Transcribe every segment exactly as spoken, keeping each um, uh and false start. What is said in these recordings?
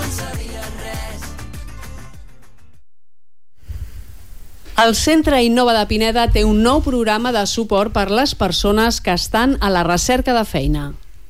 El Centre Innova de Pineda té un nou programa de suport per les persones que estan a la recerca de feina.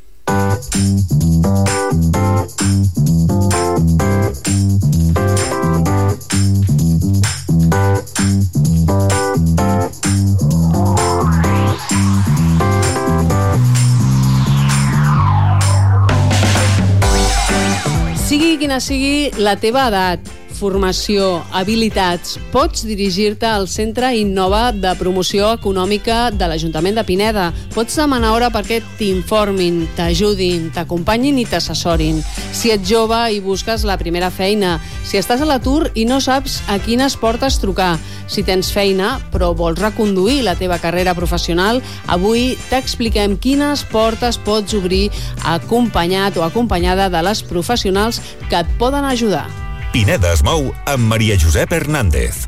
Sigui quina sigui la teva edat, formació, habilitats, pots dirigir-te al Centre Innova de Promoció Econòmica de l'Ajuntament de Pineda. Pots demanar hora perquè t'informin, t'ajudin, t'acompanyin i t'assessorin. Si ets jove i busques la primera feina, si estàs a l'atur i no saps a quines portes trucar, si tens feina però vols reconduir la teva carrera professional, avui t'expliquem quines portes pots obrir acompanyat o acompanyada de les professionals que et poden ajudar. Pineda es mou amb Maria Josep Hernández.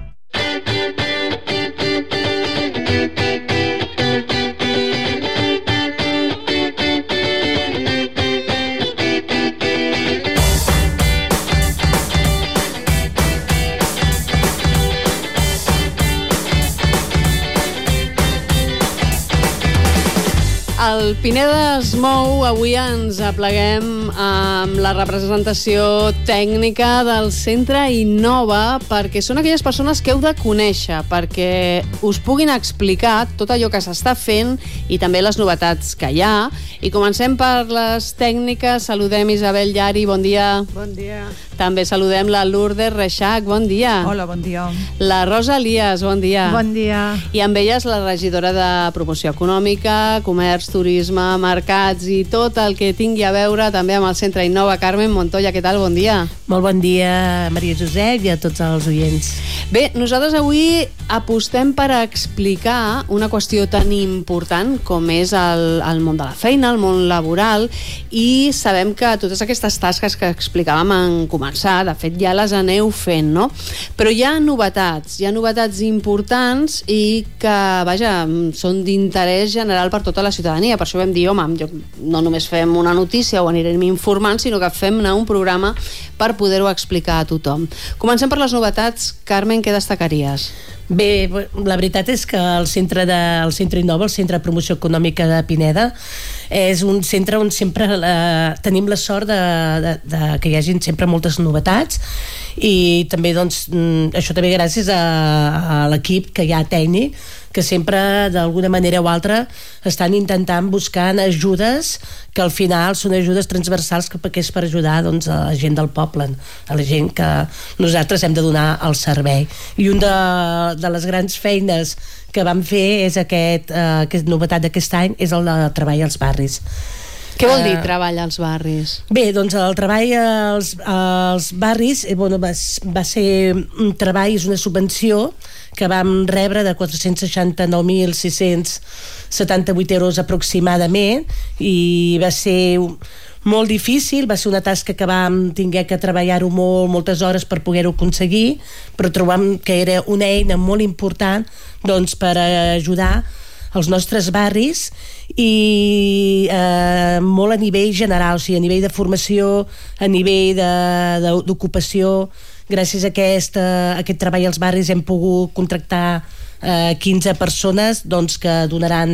El Pineda es mou, avui ens apleguem amb la representació tècnica del Centre Innova perquè són aquelles persones que heu de conèixer, perquè us puguin explicar tot allò que s'està fent i també les novetats que hi ha. I comencem per les tècniques. Saludem Isabel Llari, bon dia. Bon dia. També saludem la Lourdes Reixac, bon dia. Hola, bon dia. La Rosa Elias, bon dia. Bon dia. I amb elles la regidora de Promoció Econòmica, Comerç, Turisme, Mercats i tot el que tingui a veure també amb el Centre Innova. Carmen Montoya, què tal? Bon dia. Molt bon dia, Maria Josep, i a tots els oients. Bé, nosaltres avui apostem per explicar una qüestió tan important com és el, el món de la feina, el món laboral, i sabem que totes aquestes tasques que explicàvem en començar, de fet ja les aneu fent, no? Però hi ha novetats, hi ha novetats importants i que, vaja, són d'interès general per tota la ciutadania. Per això vam dir, home, no només fem una notícia o anirem informant, sinó que fem un programa per poder-ho explicar a tothom. Comencem per les novetats. Carmen, què destacaries? Bé, la veritat és que el centre, de, el centre Innova, el Centre de Promoció Econòmica de Pineda, és un centre on sempre eh, tenim la sort de, de, de que hi hagi sempre moltes novetats i també, doncs, això també gràcies a, a l'equip que hi ha tècnic, que sempre d'alguna manera o altra estan intentant buscar ajudes que al final són ajudes transversals que és per ajudar, doncs, a la gent del poble, a la gent que nosaltres hem de donar el servei. I un de, de les grans feines que vam fer és aquest, eh, aquesta novetat d'aquest any és el de treball als barris. Què vol dir treball als barris? Bé, doncs el treball als, als barris eh, bueno, va, va ser un treball, és una subvenció que vam rebre de quatre-cents seixanta-nou mil sis-cents setanta-vuit euros aproximadament, i va ser molt difícil, va ser una tasca que vam tinguer que treballar-ho molt, moltes hores per poder-ho aconseguir, però trobam que era una eina molt important, doncs, per ajudar els nostres barris i eh, molt a nivell general, o sigui, a nivell de formació, a nivell de, de, d'ocupació. Gràcies a aquest, a aquest treball als barris hem pogut contractar eh, quinze persones, doncs, que donaran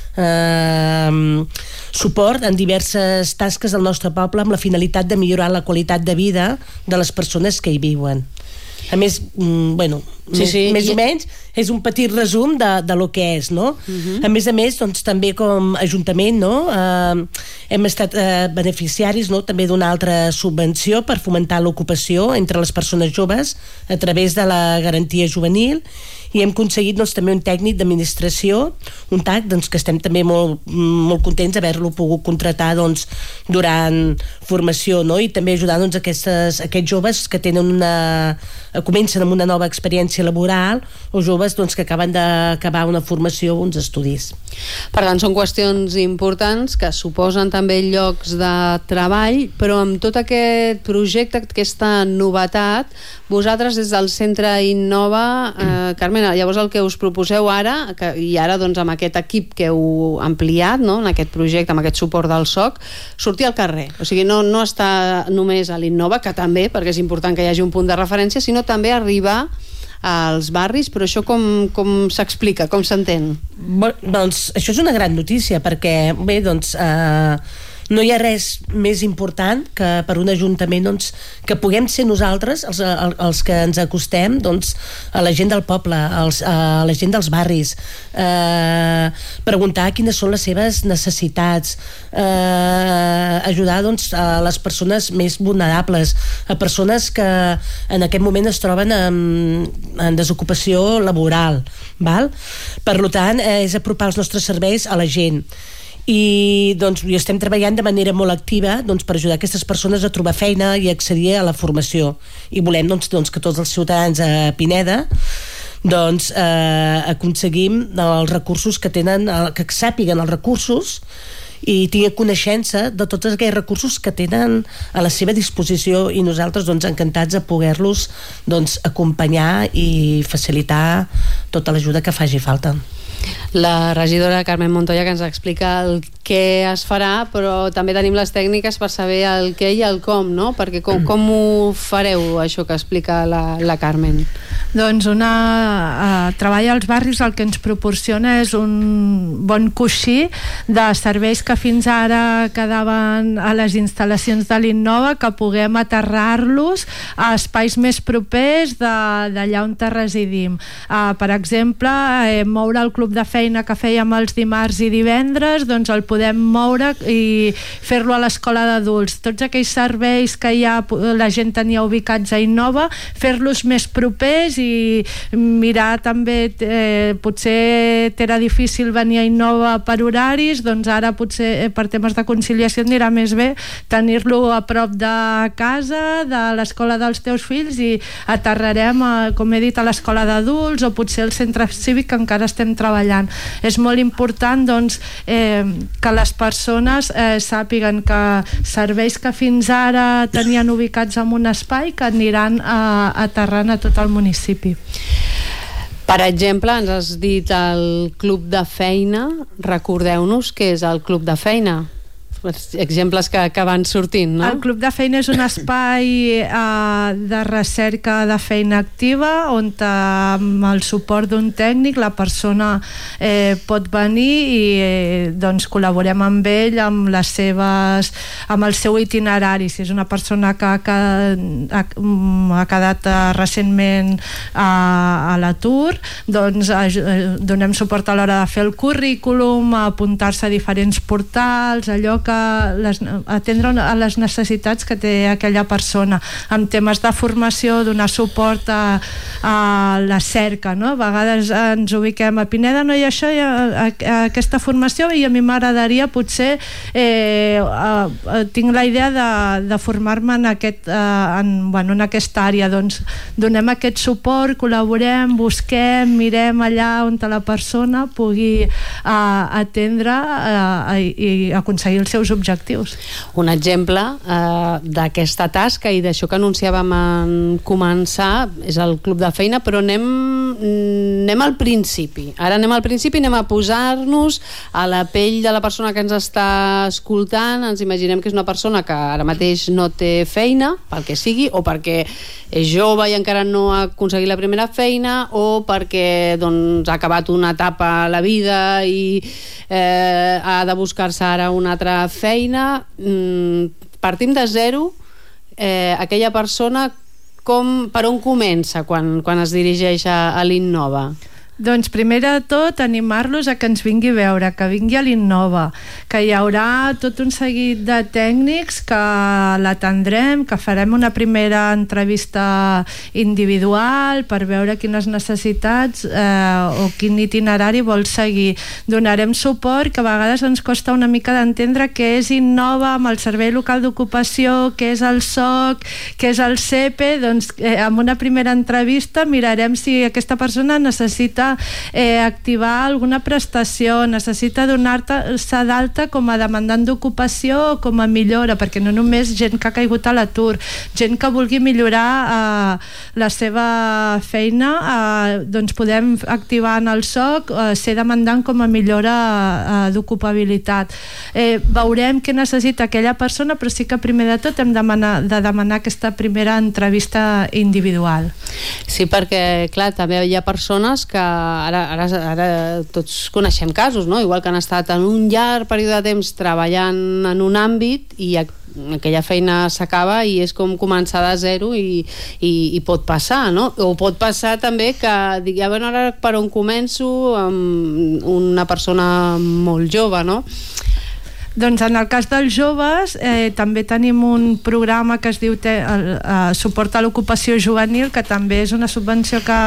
eh, suport en diverses tasques del nostre poble amb la finalitat de millorar la qualitat de vida de les persones que hi viuen. A més, mm, bueno, sí, sí. més, més o menys és un petit resum de, de lo que és, no? Uh-huh. A més a més, doncs, també com Ajuntament, no? Eh, hem estat eh, beneficiaris, no? També d'una altra subvenció per fomentar l'ocupació entre les persones joves a través de la garantia juvenil, i hem aconseguit, doncs, també un tècnic d'administració, un T A C, doncs, que estem també molt, molt contents d'haver-lo pogut contractar, doncs, durant formació, no? I també ajudar, doncs, aquestes, aquests joves que tenen una, comencen amb una nova experiència laboral, o joves, doncs, que acaben d'acabar una formació o uns estudis. Per tant, són qüestions importants que suposen també llocs de treball, però amb tot aquest projecte, aquesta novetat, vosaltres des del Centre Innova, eh, Carmen, manera. Llavors el que us proposeu ara, que, i ara doncs amb aquest equip que heu ampliat, no?, en aquest projecte, amb aquest suport del S O C, sortir al carrer. O sigui, no, no està només a l'Innova, que també, perquè és important que hi hagi un punt de referència, sinó també arribar als barris. Però això com, com s'explica, com s'entén? Bon, doncs això és una gran notícia, perquè bé, doncs eh, no hi ha res més important que per un ajuntament doncs, que puguem ser nosaltres els, els que ens acostem doncs, a la gent del poble, als, a la gent dels barris, eh, preguntar quines són les seves necessitats, eh, ajudar doncs, a les persones més vulnerables, a persones que en aquest moment es troben en, en desocupació laboral, val? Per tant, eh, és apropar els nostres serveis a la gent. I doncs hi estem treballant de manera molt activa doncs, per ajudar aquestes persones a trobar feina i accedir a la formació, i volem doncs, doncs, que tots els ciutadans a Pineda doncs, eh, aconseguim els recursos que tenen, que sàpiguen els recursos i tinguin coneixença de tots aquells recursos que tenen a la seva disposició, i nosaltres doncs, encantats de poder-los doncs, acompanyar i facilitar tota l'ajuda que faci falta. La regidora Carmen Montoya, que ens explica el què es farà, però també tenim les tècniques per saber el què i el com, no? Perquè com, com ho fareu, això que explica la, la Carmen? Doncs una, uh, treball als barris el que ens proporciona és un bon coixí de serveis que fins ara quedaven a les instal·lacions de l'Innova, que puguem aterrar-los a espais més propers d'allà on residim. Uh, per exemple, eh, moure el club de feina que fèiem els dimarts i divendres, doncs el podem moure i fer-lo a l'escola d'adults. Tots aquells serveis que ja la gent tenia ubicats a Innova, fer-los més propers i mirar també, eh, potser era difícil venir a Innova per horaris, doncs ara potser per temes de conciliació anirà més bé tenir-lo a prop de casa, de l'escola dels teus fills, i aterrarem, a, com he dit, a l'escola d'adults o potser al centre cívic, que encara estem treballant. És molt important doncs, eh, que les persones eh, sàpiguen que serveis que fins ara tenien ubicats en un espai, que aniran a, aterrant a tot el municipi. Per exemple, ens has dit el club de feina. Recordeu-nos què és el club de feina. Exemples que, que van sortint, no? El Club de Feina és un espai eh, de recerca de feina activa, on eh, amb el suport d'un tècnic la persona eh, pot venir i eh, doncs col·laborem amb ell amb les seves, amb el seu itinerari. Si és una persona que ha, ha, ha quedat eh, recentment a, a l'atur, doncs eh, donem suport a l'hora de fer el currículum, a apuntar-se a diferents portals, allò que les, atendre a les necessitats que té aquella persona, amb temes de formació, donar suport a, a la cerca, no? A vegades ens ubiquem a Pineda, no hi ha això, hi ha a, a aquesta formació, i a mi m'agradaria potser eh, a, a, tinc la idea de, de formar-me en, aquest, eh, en, bueno, en aquesta àrea. Doncs donem aquest suport, col·laborem, busquem, mirem allà on la persona pugui eh, atendre eh, i, i aconseguir els seus objectius. Un exemple eh, d'aquesta tasca i d'això que anunciàvem en començar és el club de feina, però anem, anem al principi. Ara anem al principi, anem a posar-nos a la pell de la persona que ens està escoltant. Ens imaginem que és una persona que ara mateix no té feina, pel que sigui, o perquè és jove i encara no ha aconseguit la primera feina, o perquè doncs, ha acabat una etapa a la vida i eh, ha de buscar-se ara una altra feina. Mm, partim de zero. Eh, aquella persona, com, per on comença quan, quan es dirigeix a, a l'Innova? Doncs primer de tot animar-los a que ens vingui a veure, que vingui a l'Innova, que hi haurà tot un seguit de tècnics que l'atendrem, que farem una primera entrevista individual per veure quines necessitats eh, o quin itinerari vol seguir. Donarem suport, que a vegades ens costa una mica d'entendre què és Innova amb el Servei Local d'Ocupació, què és el S O C, què és el S E P E. Doncs eh, amb una primera entrevista mirarem si aquesta persona necessita necessita eh, activar alguna prestació, necessita donar-se d'alta com a demandant d'ocupació o com a millora, perquè no només gent que ha caigut a l'atur, gent que vulgui millorar eh, la seva feina, eh, doncs podem activar en el S O C, eh, ser demandant com a millora eh, d'ocupabilitat. Eh, veurem què necessita aquella persona, però sí que primer de tot hem de demanar, de demanar aquesta primera entrevista individual. Sí, perquè, clar, també hi ha persones que ara, ara, ara tots coneixem casos, no? Igual que han estat en un llarg període de temps treballant en un àmbit i aquella feina s'acaba i és com començar de zero i, i, i pot passar, no? O pot passar també que digui, a veure, ara per on començo, amb una persona molt jove, no? Doncs en el cas dels joves eh, també tenim un programa que es diu te, eh, Suport a l'Ocupació Juvenil, que també és una subvenció que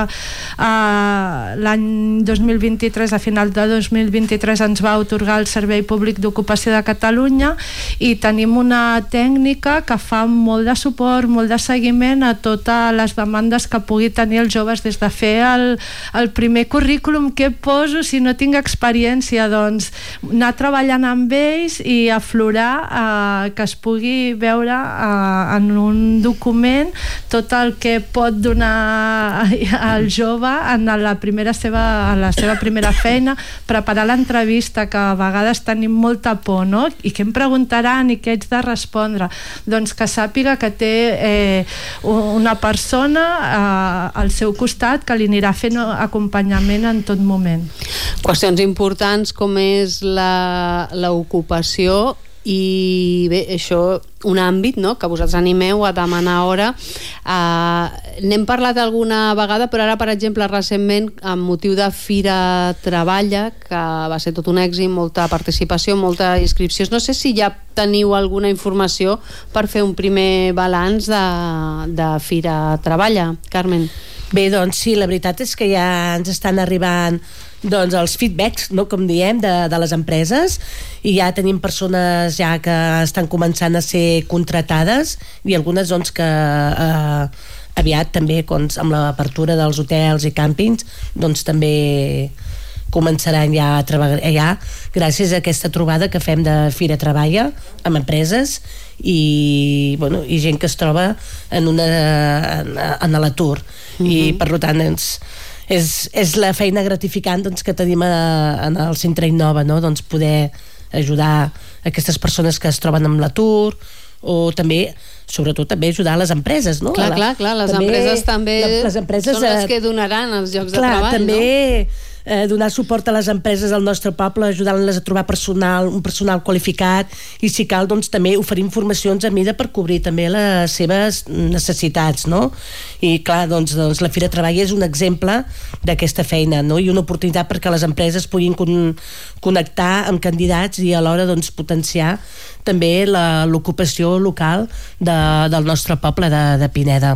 eh, l'any dos mil vint-i-tres, a final de dos mil vint-i-tres, ens va atorgar el Servei Públic d'Ocupació de Catalunya, i tenim una tècnica que fa molt de suport, molt de seguiment a totes les demandes que pugui tenir els joves, des de fer el, el primer currículum, què poso si no tinc experiència, doncs anar treballant amb ells i aflorar, eh, que es pugui veure eh, en un document tot el que pot donar al jove en la primera seva, en la seva primera feina, preparar l'entrevista, que a vegades tenim molta por, no? I què em preguntaran i què haig de respondre? Doncs que sàpiga que té eh, una persona eh, al seu costat que li anirà fent acompanyament en tot moment. Qüestions importants com és la, l'ocupació i bé, això, un àmbit, no?, que vosaltres animeu a demanar hora. Uh, n'hem parlat alguna vegada, però ara, per exemple, recentment, amb motiu de Fira Treballa, que va ser tot un èxit, molta participació, molta inscripció. No sé si ja teniu alguna informació per fer un primer balanç de, de Fira Treballa. Carmen. Bé, doncs sí, la veritat és que ja ens estan arribant doncs els feedbacks, no, com diem, de, de les empreses, i ja tenim persones ja que estan començant a ser contratades, i algunes doncs que eh, aviat també, doncs, amb l'apertura dels hotels i càmpings, doncs també començaran ja a treballar ja, gràcies a aquesta trobada que fem de Fira Treballa amb empreses i, bueno, i gent que es troba en, una, en, en l'atur. Mm-hmm. I per tant ens És, és la feina gratificant, doncs, que tenim a, en el Centre Innova, no? Doncs poder ajudar aquestes persones que es troben amb l'atur, o també, sobretot també ajudar les empreses, no? Clar, clar, clar, les també, empreses també les empreses, són les que donaran els llocs clar, de treball, també, no? Eh, donar suport a les empreses del nostre poble, ajudant-les a trobar personal, un personal qualificat, i si cal, doncs també oferir informacions a mida per cobrir també les seves necessitats, no? I clar, doncs, doncs la Fira Treball és un exemple d'aquesta feina, no? I una oportunitat perquè les empreses puguin con connectar amb candidats i alhora doncs potenciar també l'ocupació local de, del nostre poble de, de Pineda.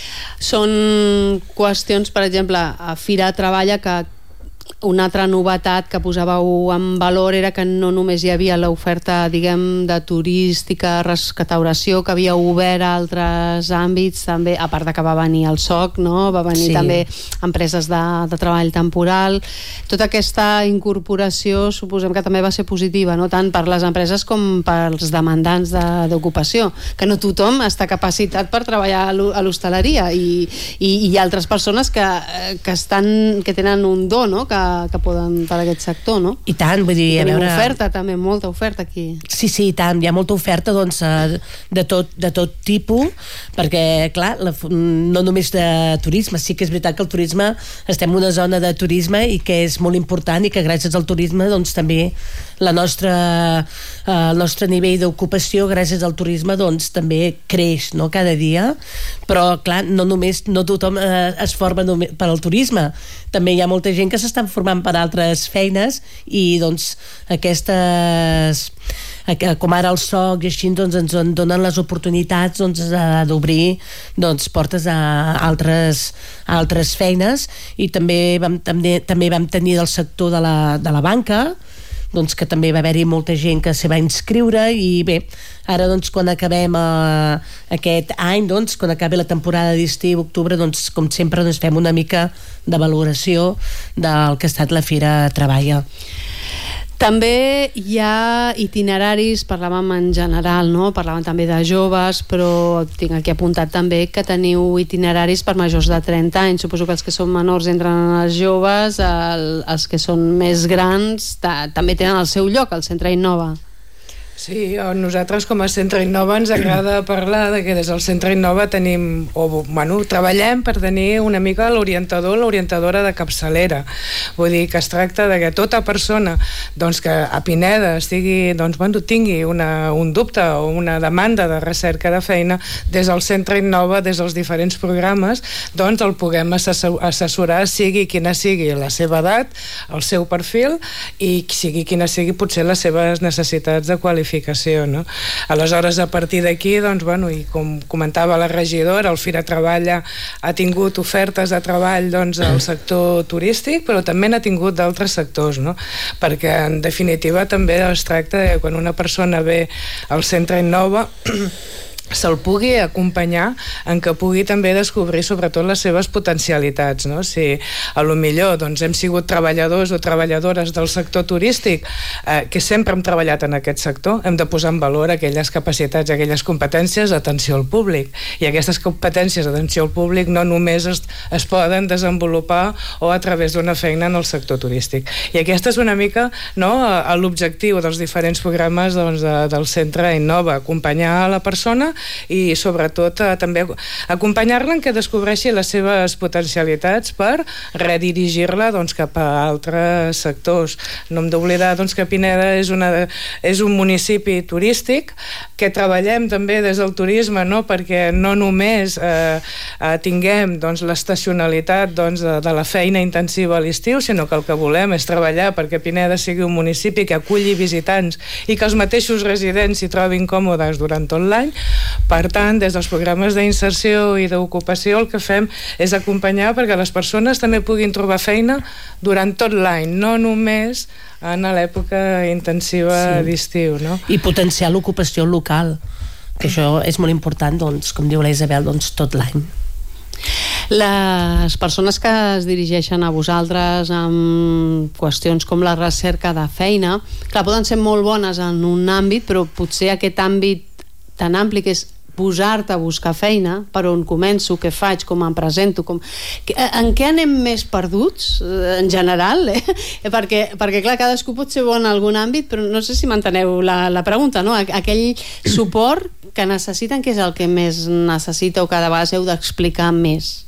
Són qüestions, per exemple, a Fira Treballa, que una altra novetat que posàveu en valor era que no només hi havia l'oferta, diguem, de turística, restauració, que havia obert a altres àmbits també, a part de que va venir el S O C, no? Va venir sí. també empreses de, de treball temporal. Tota aquesta incorporació suposem que també va ser positiva, no? Tant per les empreses com pels demandants d'ocupació, de, que no tothom està capacitat per treballar a l'hostaleria, i, i, i hi ha altres persones que, que, estan, que tenen un do, no? Que que poden per aquest sector, no? I tant, vull dir, a veure... oferta també, molta oferta aquí. Sí, sí, i tant, hi ha molta oferta, doncs, de tot, de tot tipus, perquè, clar, la, no només de turisme, sí que és veritat que el turisme, estem en una zona de turisme i que és molt important, i que gràcies al turisme, doncs, també la nostra, eh, el nostre nivell d'ocupació gràcies al turisme, doncs, també creix, no?, cada dia, però, clar, no només, no tothom eh, es forma només per al turisme, també hi ha molta gent que s'estan formant per altres feines, i doncs aquestes, com ara el S O C i així, doncs ens donen les oportunitats, doncs, d'obrir, doncs, portes a altres, a altres feines. I també vam, també, també vam tenir del sector de la, de la banca, doncs, que també va haver-hi molta gent que s'hi va inscriure i bé, ara doncs quan acabem eh, aquest any, doncs quan acabi la temporada d'estiu, octubre, doncs com sempre doncs, fem una mica de valoració del que ha estat la Fira Treballa. També hi ha itineraris, parlàvem en general, no? Parlàvem també de joves, però tinc aquí apuntat també que teniu itineraris per majors de trenta anys. Suposo que els que són menors entren en els joves, el, els que són més grans ta, també tenen el seu lloc al Centre Innova. Sí, nosaltres com a Centre Innova ens agrada parlar de que des del Centre Innova tenim, o bueno, treballem per tenir una mica l'orientador, l'orientadora de capçalera. Vull dir que es tracta de que tota persona doncs, que a Pineda estigui, doncs, bueno, tingui una, un dubte o una demanda de recerca de feina, des del Centre Innova, des dels diferents programes, doncs el puguem assessorar, sigui quina sigui la seva edat, el seu perfil i sigui quina sigui potser les seves necessitats de qualificació. No? Aleshores, a partir d'aquí, doncs, bueno, i com comentava la regidora, el Fira Treballa ha tingut ofertes de treball doncs, al sector turístic, però també n'ha tingut d'altres sectors, no? Perquè en definitiva també es tracta de quan una persona ve al Centre Innova se'l pugui acompanyar en què pugui també descobrir sobretot les seves potencialitats, no? Si a lo millor doncs, hem sigut treballadors o treballadores del sector turístic eh, que sempre hem treballat en aquest sector, hem de posar en valor aquelles capacitats, aquelles competències d'atenció al públic, i aquestes competències d'atenció al públic no només es, es poden desenvolupar o a través d'una feina en el sector turístic, i aquesta és una mica, no, l'objectiu dels diferents programes doncs, de, del Centre Innova, acompanyar a la persona i sobretot eh, també acompanyar-la en què descobreixi les seves potencialitats per redirigir-la doncs, cap a altres sectors. No hem d'oblidar doncs, que Pineda és, una, és un municipi turístic que treballem també des del turisme, no? Perquè no només eh, eh, tinguem doncs, l'estacionalitat doncs, de, de la feina intensiva a l'estiu, sinó que el que volem és treballar perquè Pineda sigui un municipi que aculli visitants i que els mateixos residents s'hi trobin còmodes durant tot l'any. Per tant, des dels programes d'inserció i d'ocupació el que fem és acompanyar perquè les persones també puguin trobar feina durant tot l'any, no només en l'època intensiva sí. d'estiu, no? I potenciar l'ocupació local, que això és molt important, doncs, com diu la Isabel, doncs, tot l'any. Les persones que es dirigeixen a vosaltres amb qüestions com la recerca de feina, clar, poden ser molt bones en un àmbit, però potser aquest àmbit tan ampli que és posar-te a buscar feina, per on començo, què faig, com em presento, com... en què anem més perduts, en general, eh? perquè, perquè clar, cadascú pot ser bon en algun àmbit, però no sé si m'enteneu la, la pregunta, no? Aquell suport que necessiten, que és el que més necessita o cada vegada heu d'explicar més?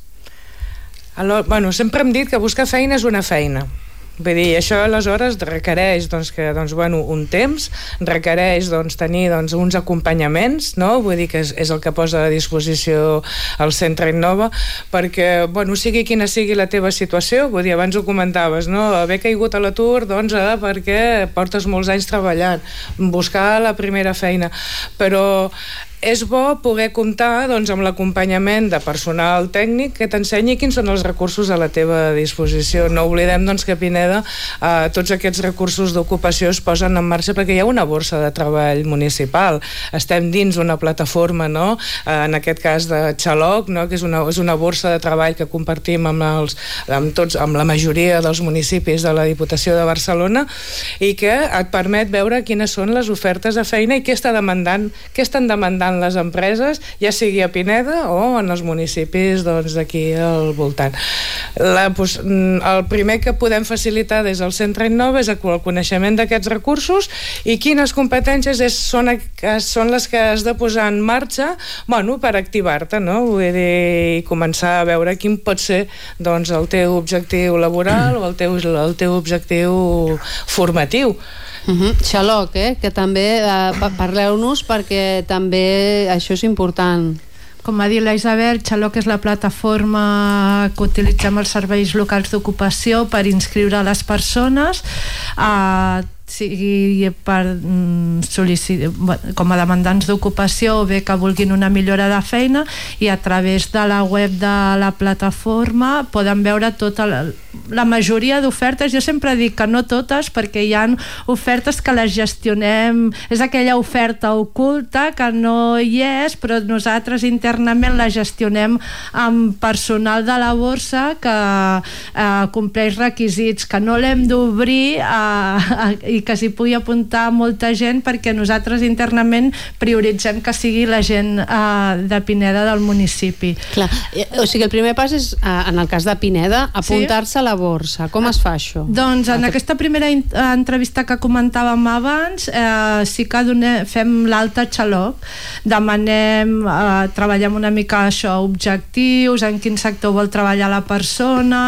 Alors, bueno, sempre hem dit que buscar feina és una feina. Vull dir, això aleshores requereix doncs, que, doncs, bueno, un temps, requereix doncs, tenir doncs, uns acompanyaments, no? Vull dir que és, és el que posa a disposició el Centre Innova, perquè, bueno, sigui quina sigui la teva situació, vull dir, abans ho comentaves, no? Haver caigut a l'atur, doncs, eh, perquè portes molts anys treballant, buscar la primera feina, però és bo poder comptar doncs, amb l'acompanyament de personal tècnic que t'ensenyi quins són els recursos a la teva disposició. No oblidem doncs, que a Pineda eh, tots aquests recursos d'ocupació es posen en marxa perquè hi ha una borsa de treball municipal. Estem dins una plataforma, no? eh, en aquest cas de Xaloc, no? Que és una, és una borsa de treball que compartim amb, els, amb, tots, amb la majoria dels municipis de la Diputació de Barcelona i que et permet veure quines són les ofertes de feina i què està demandant, què estan demandant les empreses, ja sigui a Pineda o en els municipis doncs, d'aquí al voltant. La, doncs, el primer que podem facilitar des del Centre Innova és el coneixement d'aquests recursos i quines competències és, són, són les que has de posar en marxa, bueno, per activar-te, no? Vull dir, començar a veure quin pot ser doncs, el teu objectiu laboral o el teu, el teu objectiu formatiu. Uh-huh. Xaloc, eh? Que també eh, parleu-nos perquè també això és important. Com ha dit la Isabel, Xaloc és la plataforma que utilitzem els serveis locals d'ocupació per inscriure les persones. Uh, sigui per mm, sol·licitar, com a demandants d'ocupació o bé que vulguin una millora de feina, i a través de la web de la plataforma poden veure tota la, la majoria d'ofertes. Jo sempre dic que no totes, perquè hi ha ofertes que les gestionem, és aquella oferta oculta que no hi és, però nosaltres internament la gestionem amb personal de la borsa que eh, compleix requisits, que no l'hem d'obrir a, a, i que s'hi pugui apuntar molta gent, perquè nosaltres internament prioritzem que sigui la gent eh, de Pineda del municipi. Clar. O sigui, el primer pas és, en el cas de Pineda, apuntar-se a la borsa. Com es fa això? Doncs en aquesta primera in- entrevista que comentàvem abans, eh, sí que donem, fem l'alta xaloc, demanem, eh, treballem una mica això, objectius, en quin sector vol treballar la persona,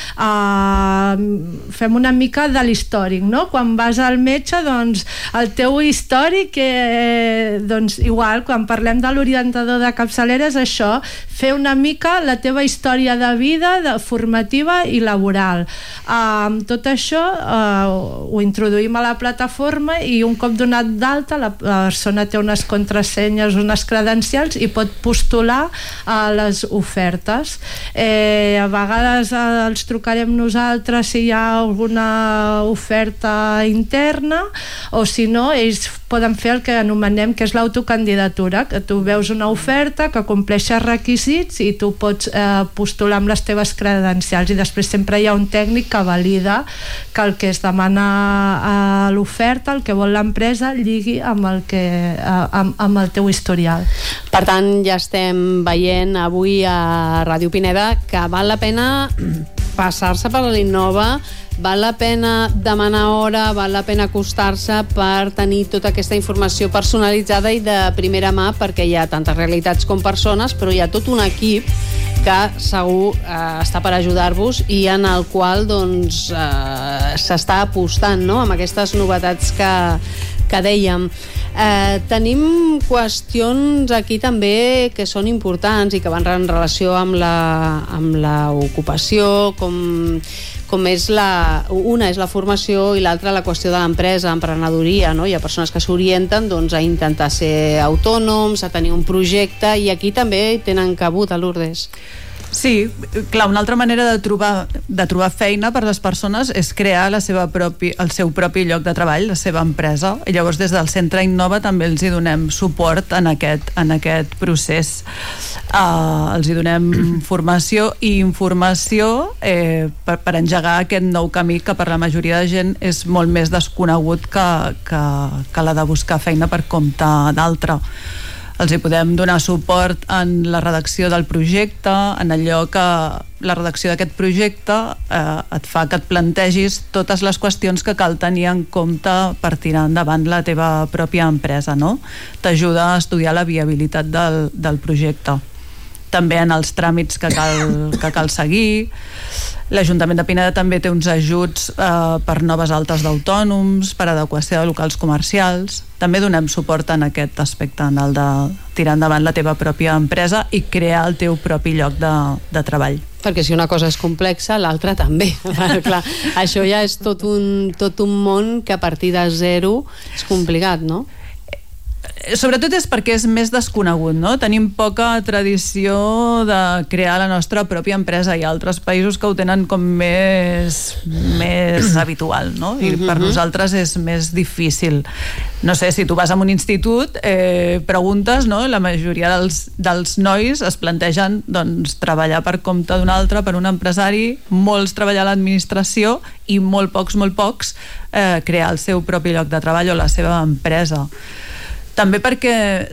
eh, fem una mica de l'històric, no? Quan vas al metge, doncs el teu històric, eh, doncs igual, quan parlem de l'orientador de capçalera, és això, fer una mica la teva història de vida, de, formativa i laboral. Amb uh, tot això uh, ho introduïm a la plataforma, i un cop donat d'alta la persona té unes contrasenyes, unes credencials, i pot postular a les ofertes. Eh, a vegades eh, els trucarem nosaltres si hi ha alguna oferta interna, o si no, ells poden fer el que anomenem que és l'autocandidatura, que tu veus una oferta que compleixes requisits i tu pots eh, postular amb les teves credencials, i després sempre hi ha un tècnic que valida que el que es demana a l'oferta, el que vol l'empresa, lligui amb el, que, eh, amb, amb el teu historial. Per tant, ja estem veient avui a Ràdio Pineda que val la pena passar-se per l'Innova, val la pena demanar hora, val la pena acostar-se per tenir tota aquesta informació personalitzada i de primera mà, perquè hi ha tantes realitats com persones, però hi ha tot un equip que segur eh, està per ajudar-vos i en el qual doncs eh, s'està apostant, no?, amb aquestes novetats que, que dèiem. Eh, tenim qüestions aquí també que són importants i que van en relació amb la, amb l'ocupació, com, com és la, una és la formació i l'altra la qüestió de l'empresa, emprenedoria, no? Hi ha persones que s'orienten doncs, a intentar ser autònoms, a tenir un projecte, i aquí també tenen cabut, a Lourdes. Sí, clar, una altra manera de trobar, de trobar feina per les persones és crear la seva propi, el seu propi lloc de treball, la seva empresa, i llavors des del Centre Innova també els hi donem suport en aquest, en aquest procés. Uh, els hi donem formació i informació eh, per, per engegar aquest nou camí que per la majoria de gent és molt més desconegut que, que, que la de buscar feina per compte d'altre. Els hi podem donar suport en la redacció del projecte, en allò que la redacció d'aquest projecte eh, et fa que et plantegis totes les qüestions que cal tenir en compte per tirar endavant la teva pròpia empresa, no? T'ajuda a estudiar la viabilitat del, del projecte. També en els tràmits que cal, que cal seguir. L'Ajuntament de Pineda també té uns ajuts eh, per noves altes d'autònoms, per adequació de locals comercials. També donem suport en aquest aspecte, en el de tirar endavant la teva pròpia empresa i crear el teu propi lloc de, de treball. Perquè si una cosa és complexa, l'altra també. Clar, això ja és tot un, tot un món que a partir de zero és complicat, no? Sobretot és perquè és més desconegut, no? Tenim poca tradició de crear la nostra pròpia empresa. Hi ha altres països que ho tenen com més, més habitual, no? I per nosaltres és més difícil. No sé, si tu vas a un institut, eh, preguntes, no? La majoria dels, dels nois es plantegen doncs, treballar per compte d'un altre, per un empresari, molts treballar a l'administració i molt pocs, molt pocs eh, crear el seu propi lloc de treball o la seva empresa. També perquè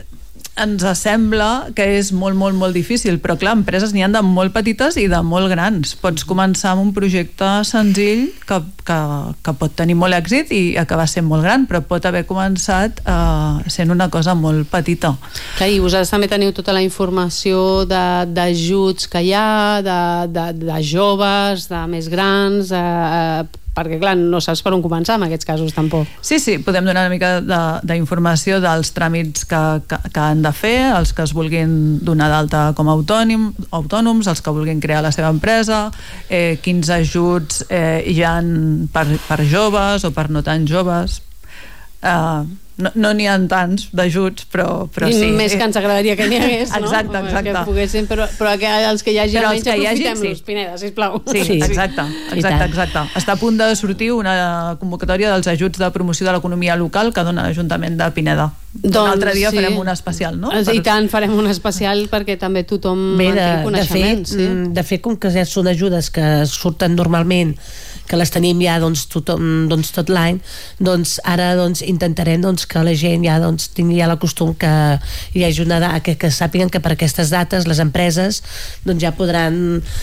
ens sembla que és molt, molt, molt difícil, però clar, empreses n'hi ha de molt petites i de molt grans. Pots començar amb un projecte senzill que, que, que pot tenir molt èxit i acabar sent molt gran, però pot haver començat eh, sent una cosa molt petita. Clar, i vosaltres també teniu tota la informació d'ajuts que hi ha, de, de, de joves, de més grans, eh, perquè clar, no saps per on començar en aquests casos tampoc. Sí, sí, podem donar una mica d'informació de, dels tràmits que, que, que han de fer, els que es vulguin donar d'alta com a autònim, autònoms, els que vulguin crear la seva empresa, eh, quins ajuts eh, hi ha per, per joves o per no tan joves. Uh, no no n'hi ha tants d'ajuts, però, però sí. Més que ens agradaria que n'hi hagués, no? Exacte, exacte. Que poguessin, però, però que els que hi hagi però almenys aprofitem-los, sí. Pineda, sisplau. Sí, sí, exacte, exacte, exacte. Està a punt de sortir una convocatòria dels ajuts de promoció de l'economia local que dona l'Ajuntament de Pineda. Doncs, un altre dia sí. farem un especial, no? I tant, farem un especial perquè també tothom Bé, en de, tingui coneixement. De fet, sí. de fet, com que ja són ajudes que surten normalment, que les tenim ja doncs, tothom, doncs, tot l'any, doncs ara doncs, intentarem doncs, que la gent ja doncs, tingui ja el costum que hi hagi una data, que, que sàpiguen que per aquestes dates les empreses doncs, ja podran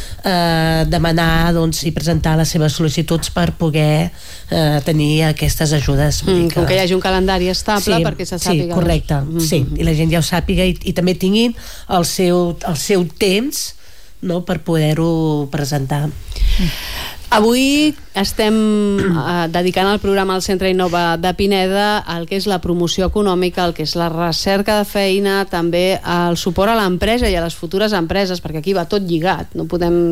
eh, demanar doncs, i presentar les seves sol·licituds per poder eh, tenir aquestes ajudes. Mm, que... Com que hi hagi un calendari estable sí, perquè se sàpiga. Sí, correcte, mm-hmm. sí, i la gent ja ho sàpiga i, i també tinguin el seu, el seu temps, no?, per poder-ho presentar. Mm. Avui estem eh, dedicant el programa al Centre Innova de Pineda al que és la promoció econòmica, al que és la recerca de feina, també el suport a l'empresa i a les futures empreses, perquè aquí va tot lligat, no podem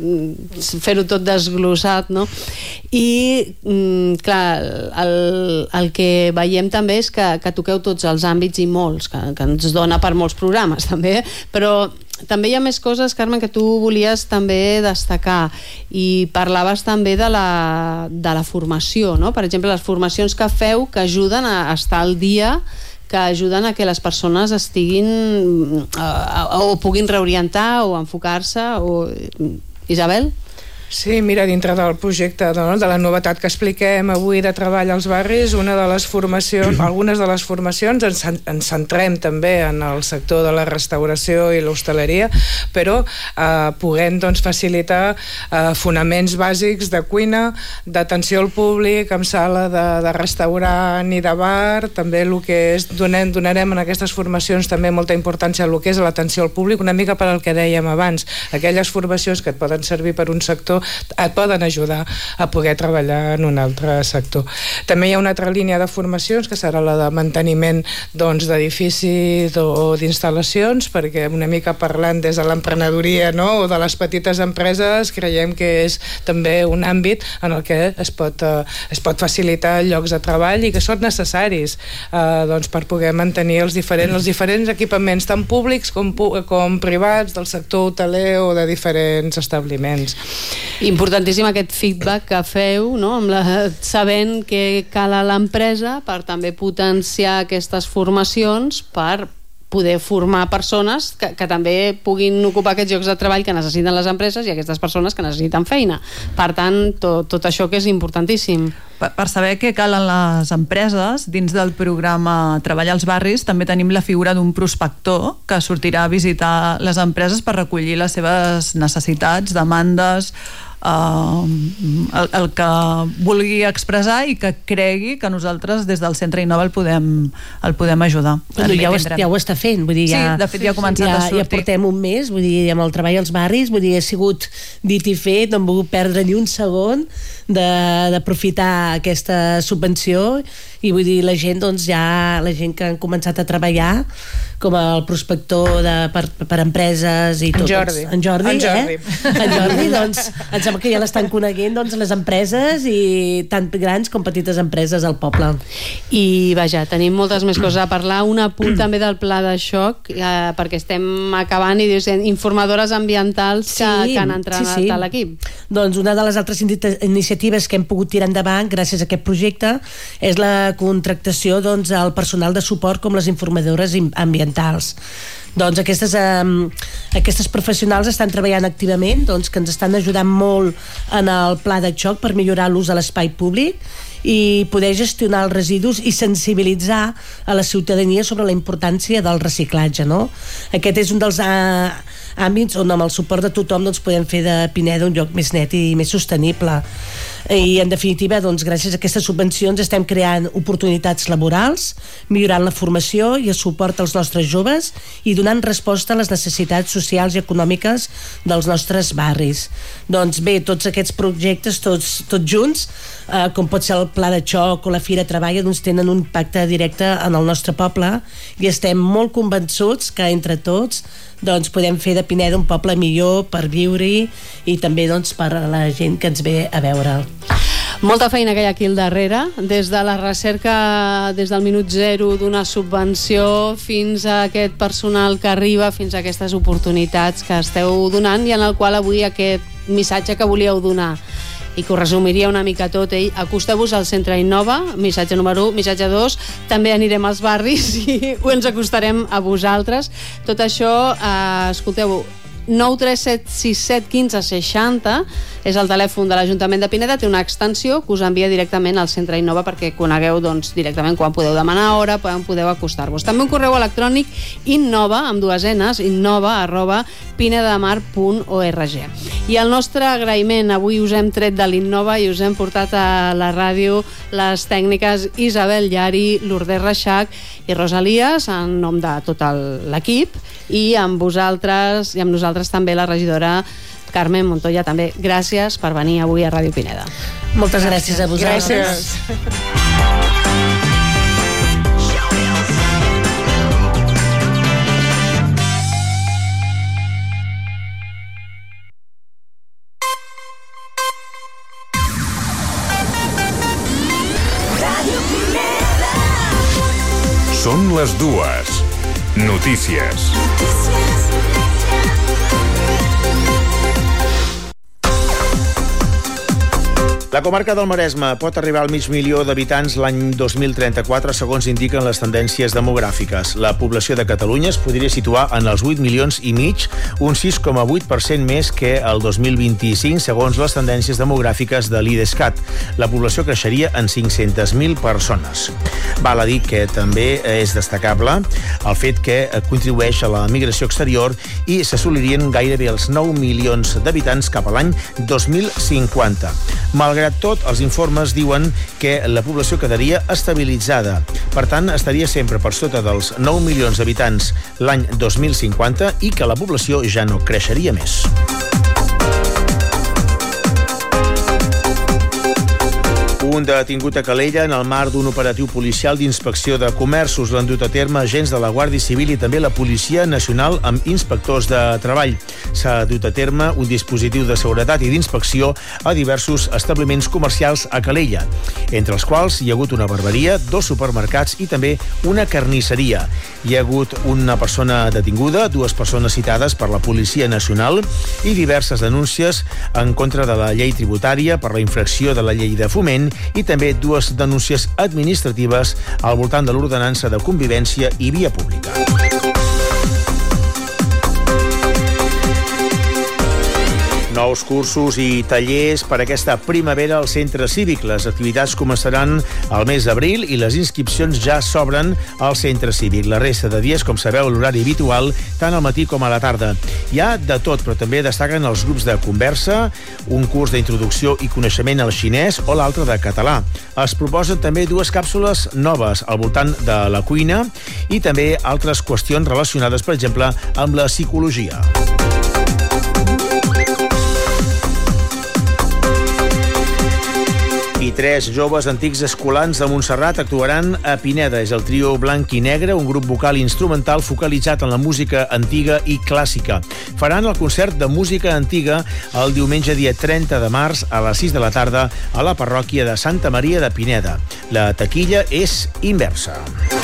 fer-ho tot desglossat, no? I, mm, clar, el, el que veiem també és que, que toqueu tots els àmbits i molts, que, que ens dona per molts programes també, però també hi ha més coses, Carmen, que tu volies també destacar, i parlaves també de la, de la formació, no? Per exemple, les formacions que feu que ajuden a estar al dia, que ajuden a que les persones estiguin uh, o puguin reorientar o enfocar-se o... Isabel? Sí, mira, dintre del projecte, no, de la novetat que expliquem avui de treball als barris, una de les formacions, algunes de les formacions ens, ens centrem també en el sector de la restauració i l'hostaleria, però eh, puguem doncs, facilitar eh, fonaments bàsics de cuina, d'atenció al públic, amb sala de, de restaurant i de bar, també el que és, donem, donarem en aquestes formacions també molta importància al que és l'atenció al públic, una mica per al que dèiem abans, aquelles formacions que et poden servir per un sector et poden ajudar a poder treballar en un altre sector. També hi ha una altra línia de formacions que serà la de manteniment doncs, d'edificis o d'instal·lacions, perquè una mica parlant des de l'emprenedoria, no? O de les petites empreses, creiem que és també un àmbit en el que es pot, eh, es pot facilitar llocs de treball i que són necessaris eh, doncs, per poder mantenir els diferents, els diferents equipaments tant públics com, com privats del sector hoteler o de diferents establiments. Importantíssim aquest feedback que feu, no? Amb la, sabent que cal a l'empresa per també potenciar aquestes formacions per poder formar persones que, que també puguin ocupar aquests llocs de treball que necessiten les empreses i aquestes persones que necessiten feina. Per tant, tot, tot això que és importantíssim. Per, per saber què calen les empreses, dins del programa Treball als barris també tenim la figura d'un prospector que sortirà a visitar les empreses per recollir les seves necessitats, demandes, Uh, el, el que vulgui expressar i que cregui que nosaltres des del Centre Innova el podem, el podem ajudar. Bueno, ja, ho, ja ho està fent, vull dir, ja, sí, de fet ja ha començat ja, a sortir. Ja portem un mes, vull dir, amb el treball als barris, vull dir, ha sigut dit i fet, no hem volgut perdre ni un segon d'aprofitar aquesta subvenció i vull dir, la gent doncs ja, la gent que han començat a treballar com el prospector de, per, per empreses i tot. En Jordi. En Jordi, en Jordi. eh? En Jordi, doncs, em sembla que ja l'estan coneguent doncs, les empreses i tant grans com petites empreses al poble. I vaja, tenim moltes més coses a parlar. Un apunt també del pla de xoc, eh, perquè estem acabant i dius, informadores ambientals que, sí, que han entrat sí, sí. a l'equip. Doncs una de les altres iniciatives que hem pogut tirar endavant gràcies a aquest projecte és la contractació doncs, al personal de suport com les informadores ambientals. Doncs aquestes, eh, aquestes professionals estan treballant activament, doncs, que ens estan ajudant molt en el pla de xoc per millorar l'ús de l'espai públic i poder gestionar els residus i sensibilitzar a la ciutadania sobre la importància del reciclatge, no? Aquest és un dels eh, àmbits on amb el suport de tothom doncs, podem fer de Pineda un lloc més net i més sostenible. I en definitiva, doncs, gràcies a aquestes subvencions estem creant oportunitats laborals, millorant la formació i el suport als nostres joves i donant resposta a les necessitats socials i econòmiques dels nostres barris. Doncs bé, tots aquests projectes, tots, tots junts, eh, com pot ser el Pla de Xoc o la Fira Treballa, doncs tenen un impacte directe en el nostre poble i estem molt convençuts que entre tots doncs podem fer de Pineda un poble millor per viure-hi i també doncs per a la gent que ens ve a veure. Molta feina que hi ha aquí al darrere, des de la recerca, des del minut zero d'una subvenció fins a aquest personal que arriba, fins a aquestes oportunitats que esteu donant i en el qual avui aquest missatge que volíeu donar i que ho resumiria una mica tot, ell, acosteu-vos al Centre Innova, missatge número u, missatge dos, també anirem als barris i ens acostarem a vosaltres. Tot això, eh, escolteu, nou tres set sis set un cinc seixanta és el telèfon de l'Ajuntament de Pineda, té una extensió que us envia directament al Centre Innova perquè conegueu doncs, directament quan podeu demanar hora, quan podeu acostar-vos. També un correu electrònic innova, amb dues enes, innova arroba pinedamar punt org. I el nostre agraïment, avui us hem tret de l'Innova i us hem portat a la ràdio les tècniques Isabel Llari, Lourdes Reixac i Rosalies, en nom de tot l'equip, i amb vosaltres i amb nosaltres també la regidora Carmen Montoya. També gràcies per venir avui a Ràdio Pineda. Moltes gràcies a vosaltres. Gràcies. Són les dues. Notícies. La comarca del Maresme pot arribar al mig milió d'habitants l'any dos mil trenta-quatre, segons indiquen les tendències demogràfiques. La població de Catalunya es podria situar en els vuit milions i mig, un sis coma vuit per cent més que el dos mil vint-i-cinc, segons les tendències demogràfiques de l'IDESCAT. La població creixeria en cinc-centes mil persones. Val a dir que també és destacable el fet que contribueix a la migració exterior i s'assolirien gairebé els nou milions d'habitants cap a l'any dos mil cinquanta. Malgrat tot, els informes diuen que la població quedaria estabilitzada. Per tant, estaria sempre per sota dels nou milions d'habitants l'any dos mil cinquanta i que la població ja no creixeria més. Un detingut a Calella en el marc d'un operatiu policial d'inspecció de comerços. L'han dut a terme agents de la Guàrdia Civil i també la Policia Nacional amb inspectors de treball. S'ha dut a terme un dispositiu de seguretat i d'inspecció a diversos establiments comercials a Calella, entre els quals hi ha hagut una barberia, dos supermercats i també una carnisseria. Hi ha hagut una persona detinguda, dues persones citades per la Policia Nacional i diverses denúncies en contra de la llei tributària per la infracció de la llei de foment i també dues denúncies administratives al voltant de l'ordenança de convivència i via pública. Nous cursos i tallers per aquesta primavera al centre cívic. Les activitats començaran al mes d'abril i les inscripcions ja s'obren al centre cívic. La resta de dies, com sabeu, l'horari habitual, tant al matí com a la tarda. Hi ha de tot, però també destaquen els grups de conversa, un curs d'introducció i coneixement al xinès o l'altre de català. Es proposen també dues càpsules noves al voltant de la cuina i també altres qüestions relacionades, per exemple, amb la psicologia. I tres joves antics escolans de Montserrat actuaran a Pineda. És el trio Blanc i Negre, un grup vocal instrumental focalitzat en la música antiga i clàssica. Faran el concert de música antiga el diumenge dia trenta de març a les sis de la tarda a la parròquia de Santa Maria de Pineda. La taquilla és inversa.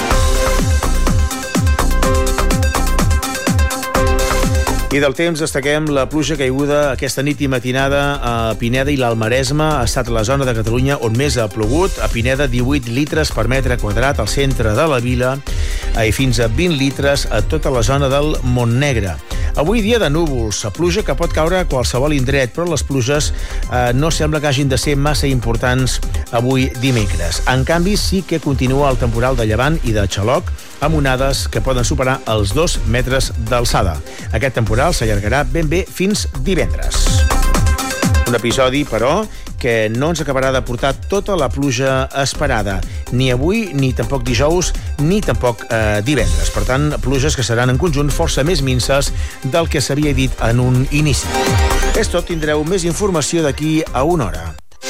I del temps destaquem la pluja caiguda aquesta nit i matinada a Pineda i l'Alt Maresme. Ha estat la zona de Catalunya on més ha plogut. A Pineda, divuit litres per metre quadrat al centre de la vila i fins a vint litres a tota la zona del Montnegre. Avui dia de núvols, pluja que pot caure a qualsevol indret, però les pluges eh, no sembla que hagin de ser massa importants avui dimecres. En canvi, sí que continua el temporal de llevant i de xaloc, amb onades que poden superar els dos metres d'alçada. Aquest temporal s'allargarà ben bé fins divendres. Un episodi, però, que no ens acabarà de portar tota la pluja esperada, ni avui, ni tampoc dijous, ni tampoc eh, divendres. Per tant, pluges que seran en conjunt força més minces del que s'havia dit en un inici. És tot, tindreu més informació d'aquí a una hora.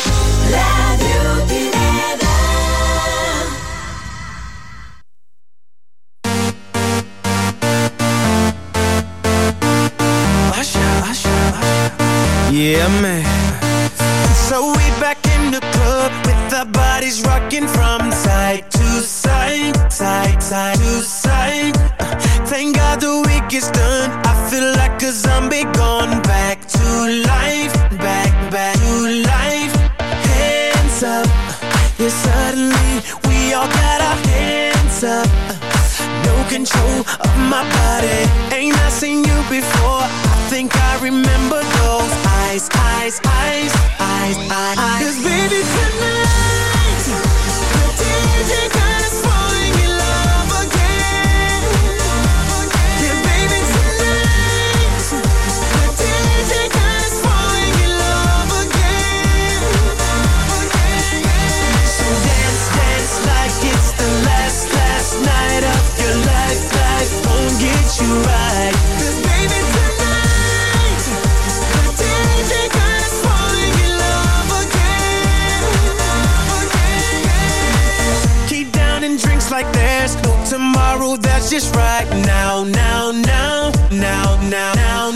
Yeah, man. So we back in the club with our bodies rocking from side to side, side, side to side. Uh, thank God the week is done. I feel like a zombie gone back to life, back, back to life. Hands up, yeah, suddenly we all got our hands up. Uh, no control of my body. Ain't I seen you before? I think I remember those eyes, eyes, eyes, eyes, eyes, eyes. 'Cause baby tonight, the D J got us falling in love again. Yeah, baby tonight, the D J got us falling in love again. So dance, dance like it's the last, last night of your life. Life won't get you right. 'Cause baby tonight, the D J got us falling in love again. Keep downing drinks like there's no tomorrow. That's just right now, now, now, now, now, now.